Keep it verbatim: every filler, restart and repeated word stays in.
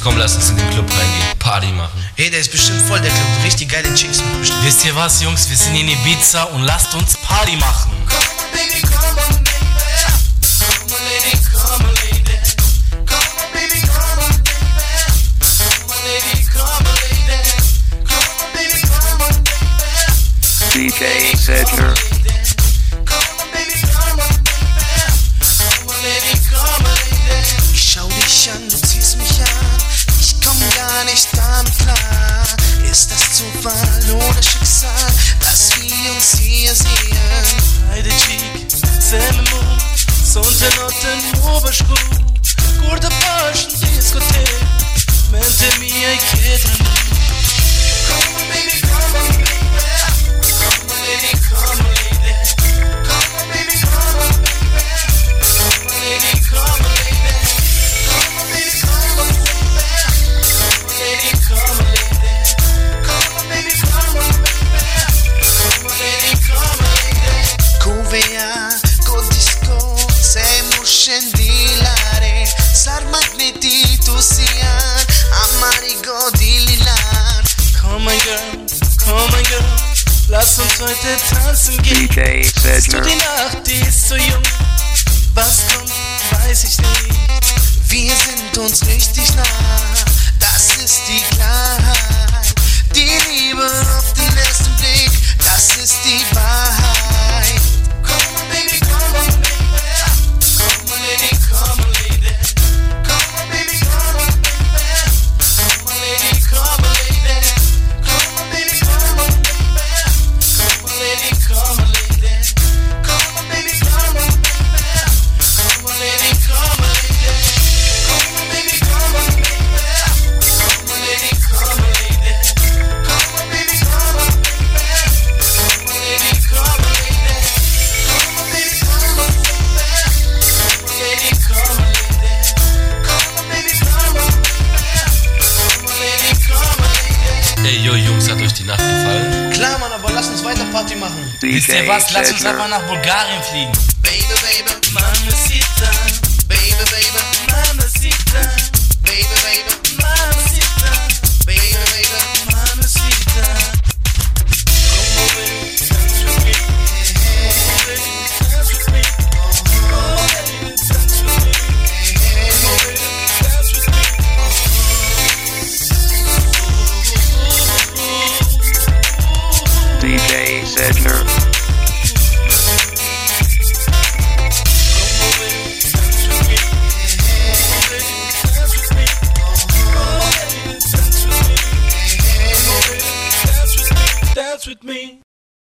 komm, lass uns in den Club reingehen, Party machen. Hey, der ist bestimmt voll, der Club, richtig geile Chicks. Bestimmt. Wisst ihr was, Jungs, wir sind in Ibiza und lasst uns Party machen. D J Sedler. Ich schau dich an, du ziehst mich an, ich komm gar nicht damit klar. Ist das Zufall oder Schicksal, dass wir uns hier sehen? Haydi chic, selben Mund, sonte notten oberskog. Går til bars en diskotek, men til mye kjedre nå. Come on baby, come on baby, come on lady, come on lady, come on baby, come on baby, come on lady, come on lady, come on baby, come on baby, come on lady, come on lady, come on baby, come on baby, come on lady, come on lady. Cuvea, col disco, siamo scendilare, sar magneti tu sian, amari godililan. Komm mein Girl, komm mein Girl, lass uns heute tanzen gehen. D J Bist du Sedler. die Nacht, die ist so jung, was kommt, weiß ich nicht. Wir sind uns richtig nah, das ist die Klarheit. Die Liebe auf den ersten Blick, das ist die Wahrheit. Come on baby, come on baby, come on lady, come on lady, come on baby, come on baby, come on lady, come on lady, come on baby, come on baby, come on lady, come on lady, come on baby, come on baby, come on lady, come on lady. Come on baby, come on baby, come on lady, come on lady, come on baby, come on baby, come on lady, come on lady, come on baby, come on baby, come on lady, come on lady, come on baby, come on baby, come on lady, come on lady. Ey, yo, Jungs, hat euch die Nacht gefallen? Klar, Mann, aber lass uns weiter Party machen. Wisst ihr D J was, lasst uns einfach Sedler. nach Bulgarien fliegen. Baby, baby, Mamacita, baby, baby, mamacita, baby, baby, mamacita, baby, baby. mamacita. Come on baby, dance with me. Come on baby, dance with me. Come on baby, dance with me. Come on baby, dance with me. D J Sedler. Dance with me.